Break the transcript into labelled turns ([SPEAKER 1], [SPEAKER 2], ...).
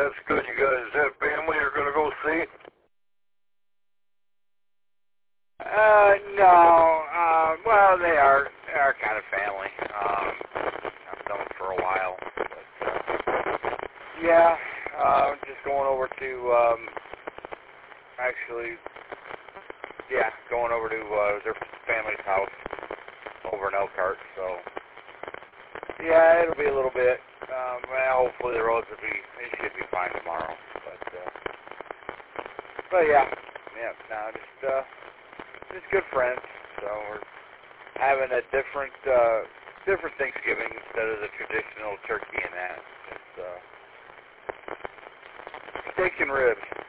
[SPEAKER 1] that's good. You guys have family you're going to go see?
[SPEAKER 2] No. Well, they are kind of family. I've known them for a while. But, yeah, just going over to, going over to their family's house over in Elkhart. So, yeah, it'll be a little bit. Well, hopefully the roads it should be fine tomorrow. But yeah, no, just good friends. So we're having a different Thanksgiving instead of the traditional turkey and that. It's steak and ribs.